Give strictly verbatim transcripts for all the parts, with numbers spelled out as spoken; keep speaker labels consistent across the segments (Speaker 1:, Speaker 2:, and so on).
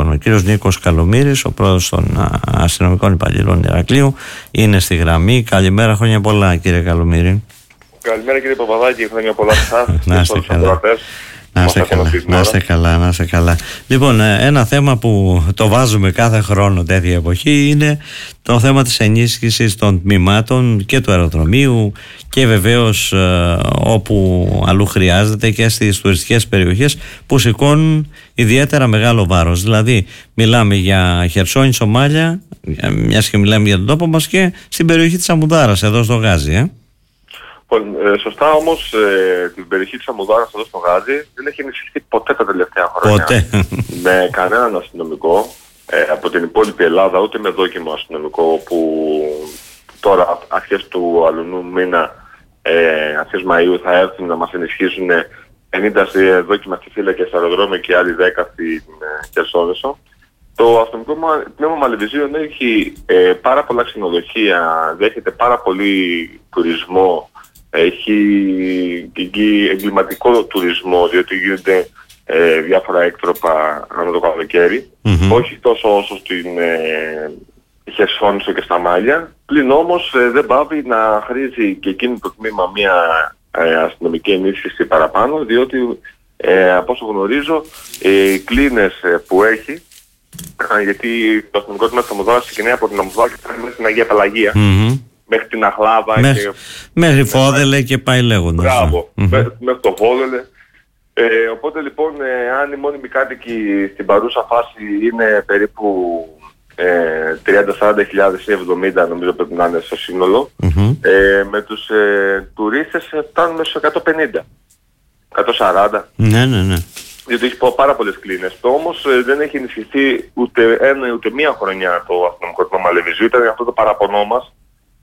Speaker 1: τηλέφωνο. Ο κύριος Νίκος Καλομύρης, ο πρόεδρος των αστυνομικών υπαλλήλων Ηρακλείου, είναι στη γραμμή. Καλημέρα, χρόνια πολλά, κύριε Καλομύρη.
Speaker 2: Καλημέρα, κύριε Παπαδάκη, χρόνια πολλά σε εσάς.
Speaker 1: Να είστε καλά. Να είστε καλά, να είστε καλά, να είστε καλά. Λοιπόν, ένα θέμα που το βάζουμε κάθε χρόνο τέτοια εποχή είναι το θέμα της ενίσχυσης των τμήματων και του αεροδρομίου και βεβαίως ε, όπου αλλού χρειάζεται και στις τουριστικές περιοχές που σηκώνουν ιδιαίτερα μεγάλο βάρος. Δηλαδή μιλάμε για Χερσόνησο, Μάλια, μιας και μιλάμε για τον τόπο μας, και στην περιοχή της Αμμουδάρας εδώ στο Γάζι. Ε.
Speaker 2: Ε, σωστά, όμως ε, την περιοχή της Αμμουδάρας εδώ στο Γάζι δεν έχει ενισχυθεί ποτέ τα τελευταία χρόνια.
Speaker 1: Ποτέ.
Speaker 2: Με κανέναν αστυνομικό ε, από την υπόλοιπη Ελλάδα, ούτε με δόκιμο αστυνομικό που τώρα αρχές του αλουνού μήνα, ε, αρχές Μαΐου, θα έρθουν να μας ενισχύσουν πενήντα δόκιμα αστιφύλακες στα αεροδρόμια και άλλοι δέκα στην ε, Χερσόνησο. Το αστυνομικό τμήμα Μαλεβιζίων έχει ε, πάρα πολλά ξενοδοχεία, δέχεται πάρα πολύ τουρισμό. Έχει και εγκληματικό τουρισμό, διότι γίνονται ε, διάφορα έκτροπα ανά το καλοκαίρι. Mm-hmm. Όχι τόσο όσο στην ε, Χερσόνησο και στα Μάλια. Πλην όμως ε, δεν πάβει να χρήζει και εκείνο το τμήμα μια ε, αστυνομική ενίσχυση παραπάνω, διότι ε, από όσο γνωρίζω οι κλίνες ε, που έχει, ε, γιατί το αστυνομικό τμήμα της Αμμουδάρας ξεκινάει από την Αμμουδάρα και πάει μέσα στην Αγία Πελαγία. Mm-hmm. Μέχρι την Αχλάβα
Speaker 1: μέχρι,
Speaker 2: και...
Speaker 1: μέχρι Φόδελε και πάει λέγοντας.
Speaker 2: Μπράβο,
Speaker 1: mm-hmm.
Speaker 2: μέχρι, μέχρι το Φόδελε. Ε, οπότε λοιπόν, ε, αν οι μόνιμοι κάτοικοι στην παρούσα φάση είναι περίπου ε, τριάντα σαράντα χιλιάδες ή εβδομήντα, νομίζω πρέπει να είναι στο σύνολο, mm-hmm. ε, με τους ε, τουρίστες φτάνουμε στους εκατόν πενήντα, εκατόν σαράντα.
Speaker 1: Ναι, ναι, ναι.
Speaker 2: Διότι έχει πάρα πολλές κλίνες. Το όμως ε, δεν έχει ενισχυθεί ούτε ένα ούτε μία χρονιά το αστυνομικό τμήμα Μαλεβιζίου. Ήταν αυτό το παραπονό μας.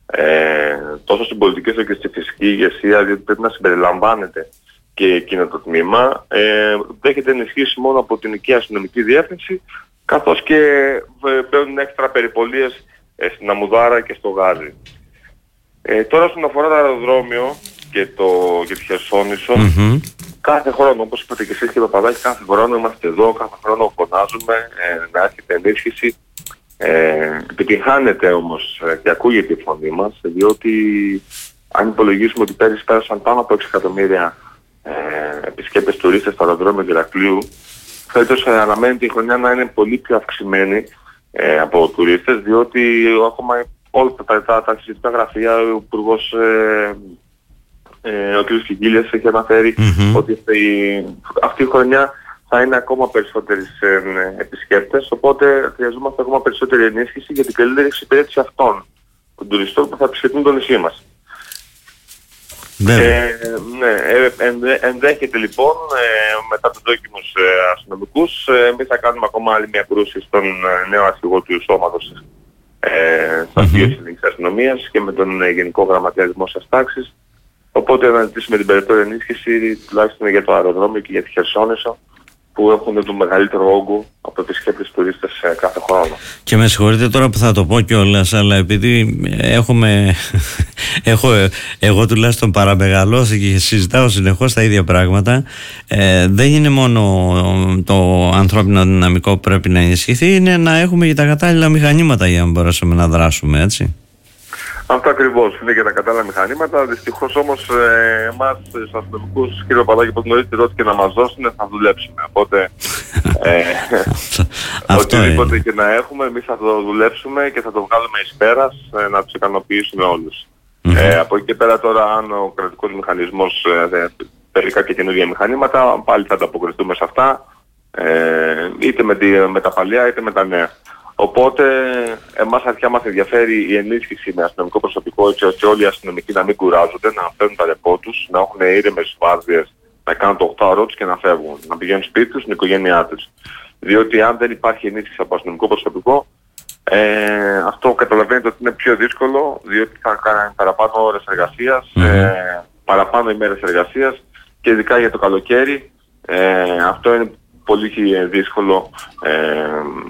Speaker 2: Ε, τόσο στην πολιτική όσο και στη φυσική ηγεσία, διότι πρέπει να συμπεριλαμβάνεται και εκείνο το τμήμα. Ε, δέχεται ενισχύσει μόνο από την οικία αστυνομική διεύθυνση, καθώς και μπαίνουν έξτρα περιπολίες ε, στην Αμμουδάρα και στο Γάζι. Ε, τώρα όσον αφορά το αεροδρόμιο και, το, και τη Χερσόνησο, mm-hmm. κάθε χρόνο, όπως είπατε και εσείς, κύριε Παπαδάκη, κάθε χρόνο είμαστε εδώ, κάθε χρόνο φωνάζουμε ε, να έρχεται ενίσχυση. Ε, επιτυγχάνεται όμως ε, και ακούγεται η φωνή μας, διότι αν υπολογίσουμε ότι πέρυσι πέρασαν πάνω από έξι εκατομμύρια ε, επισκέπτες τουρίστες στο αεροδρόμιο του Ηρακλείου, φέτος ε, αναμένεται η χρονιά να είναι πολύ πιο αυξημένη ε, από τουρίστες, διότι ακόμα όλα τα, τα, τα συζητικά γραφεία, ο Υπουργός ε, ε, ο κ. Κιγκίλιας έχει αναφέρει mm-hmm. ότι αυτή, αυτή η χρονιά θα είναι ακόμα περισσότεροι ε, επισκέπτες, οπότε χρειαζόμαστε ακόμα περισσότερη ενίσχυση για την καλύτερη εξυπηρέτηση αυτών των τουριστών που θα επισκεφτούν το νησί μας. Ναι, ε, ναι ε, ενδέ, ενδέχεται λοιπόν ε, μετά τους δόκιμους ε, αστυνομικούς ε, εμείς θα κάνουμε ακόμα άλλη μια κρούση στον ε, νέο αρχηγό του σώματος ε, στα δύο mm-hmm. της αστυνομίας και με τον ε, Γενικό Γραμματέα Δημόσιας Τάξης, οπότε να ζητήσουμε την περαιτέρω ενίσχυση τουλάχιστον για το αεροδρόμιο και για τη Χερσόνησο, που έχουν τον μεγαλύτερο όγκο από επισκέπτες τουρίστες κάθε χρόνο. Και
Speaker 1: με συγχωρείτε τώρα που θα το πω κιόλας, αλλά επειδή έχουμε, έχω εγώ τουλάχιστον παραμεγαλώσει και συζητάω συνεχώς τα ίδια πράγματα, ε, δεν είναι μόνο το ανθρώπινο δυναμικό που πρέπει να ενισχυθεί, είναι να έχουμε και τα κατάλληλα μηχανήματα για να μπορέσουμε να δράσουμε, έτσι.
Speaker 2: Αυτό ακριβώς είναι για τα κατάλληλα μηχανήματα. Δυστυχώς όμως ε, εμάς τους αστυνομικούς, κύριε Παπαδάκη, που γνωρίζετε εδώ και να μας δώσουν θα δουλέψουμε. Οπότε ε, οτιδήποτε και να έχουμε εμείς θα το δουλέψουμε και θα το βγάλουμε εις πέρας ε, να τους ικανοποιήσουμε όλους. Mm-hmm. Ε, από εκεί και πέρα τώρα, αν ο κρατικός μηχανισμός ε, θέλει κάποια καινούργια μηχανήματα, πάλι θα ανταποκριθούμε σε αυτά, ε, είτε με, τη, με τα παλιά είτε με τα νέα. Οπότε εμάς αρχικά μας ενδιαφέρει η ενίσχυση με αστυνομικό προσωπικό, έτσι ώστε όλοι οι αστυνομικοί να μην κουράζονται, να φέρουν τα ρεπό τους, να έχουν ήρεμες βάρδιες, να κάνουν το οκτώ ώρο τους και να φεύγουν, να πηγαίνουν σπίτι τους, στην οικογένειά τους. Διότι αν δεν υπάρχει ενίσχυση από αστυνομικό προσωπικό, ε, αυτό καταλαβαίνετε ότι είναι πιο δύσκολο, διότι θα κάνει παραπάνω ώρες εργασίας, mm-hmm. ε, παραπάνω ημέρες εργασίας και ειδικά για το καλοκαίρι. Ε, αυτό είναι πολύ δύσκολο ε,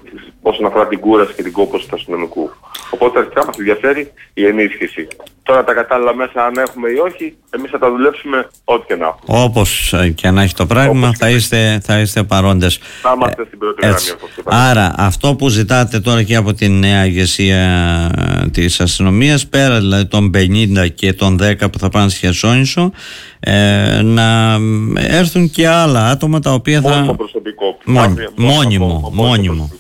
Speaker 2: όσον αφορά την κούραση και την κόπωση του αστυνομικού. Οπότε αρχικά μας ενδιαφέρει η ενίσχυση. Τώρα τα κατάλληλα μέσα, αν έχουμε ή όχι, εμείς θα τα δουλέψουμε ό,τι και να έχουμε.
Speaker 1: Όπως και να έχει το πράγμα, θα είστε, θα είστε παρόντες.
Speaker 2: Θα είμαστε ε, στην πρώτη γραμμή.
Speaker 1: Άρα αυτό που ζητάτε τώρα και από τη νέα ηγεσία της αστυνομίας, πέρα δηλαδή των πενήντα και των δέκα που θα πάνε στη Χερσόνησο, ε, να έρθουν και άλλα άτομα τα οποία θα...
Speaker 2: Μόνιμο προσωπικό.
Speaker 1: Μόνιμο, μόνιμο. μόνιμο.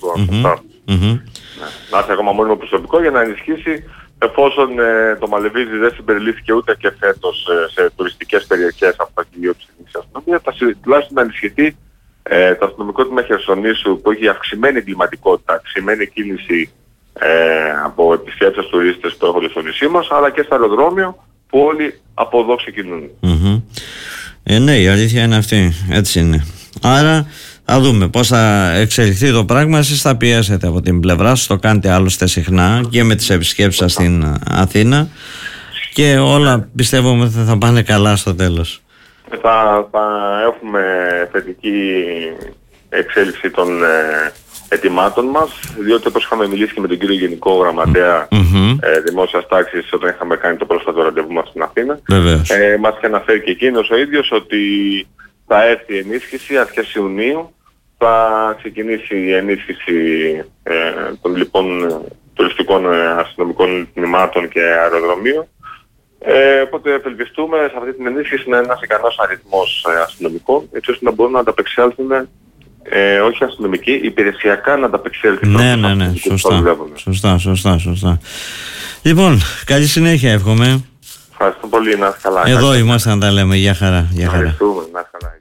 Speaker 2: Να έχει ακόμα μόνιμο προσωπικό για να ενισχύσει, εφόσον ε, το Μαλεβίζι δεν συμπεριλήφθηκε ούτε και φέτος ε, σε τουριστικές περιοχές από τα κοιλίο της Εθνικής Αστυνομίας, θα τουλάχιστον να ενισχυθεί ε, το αστυνομικό τμήμα Χερσονήσου που έχει αυξημένη κλιματικότητα, αυξημένη κίνηση ε, από επισκέπτες τουρίστες που έρχονται στο νησί μας, αλλά και στο αεροδρόμιο που όλοι από εδώ ξεκινούν.
Speaker 1: Mm-hmm. Ε, ναι, η αλήθεια είναι αυτή. Έτσι είναι. Άρα θα δούμε πώς θα εξελιχθεί το πράγμα. Εσείς θα πιέσετε από την πλευρά σας, το κάνετε άλλωστε συχνά και με τις επισκέψεις σας στην Αθήνα και όλα πιστεύουμε ότι θα πάνε καλά στο τέλος.
Speaker 2: Θα, θα έχουμε θετική εξέλιξη των ε, ετοιμάτων μας, διότι όπως είχαμε μιλήσει και με τον κύριο Γενικό Γραμματέα mm-hmm. ε, Δημόσιας Τάξης όταν είχαμε κάνει το πρόσφατο ραντεβού μας στην Αθήνα, ε, μας είχε αναφέρει και εκείνος ο ίδιος ότι θα έρθει η ενίσχυση αρχές Ιουνίου, θα ξεκινήσει η ενίσχυση ε, των λοιπόν τουριστικών ε, αστυνομικών τμήματων και αεροδρομίων. Ε, οπότε ευελπιστούμε σε αυτή την ενίσχυση να είναι ένας ικανός αριθμός ε, αστυνομικών, έτσι ώστε να μπορούν να ανταπεξέλθουν, ε, όχι αστυνομικοί, υπηρεσιακά να ανταπεξέλθουν.
Speaker 1: Ναι, ναι, ναι, σωστά, σωστά, σωστά, σωστά. Λοιπόν, καλή συνέχεια εύχομαι.
Speaker 2: Ευχαριστώ πολύ, να είσαι καλά.
Speaker 1: Εδώ είμαστε να τα λέμε, για χαρά. Για χαρά.
Speaker 2: Ευχαριστούμε, να είσαι καλά.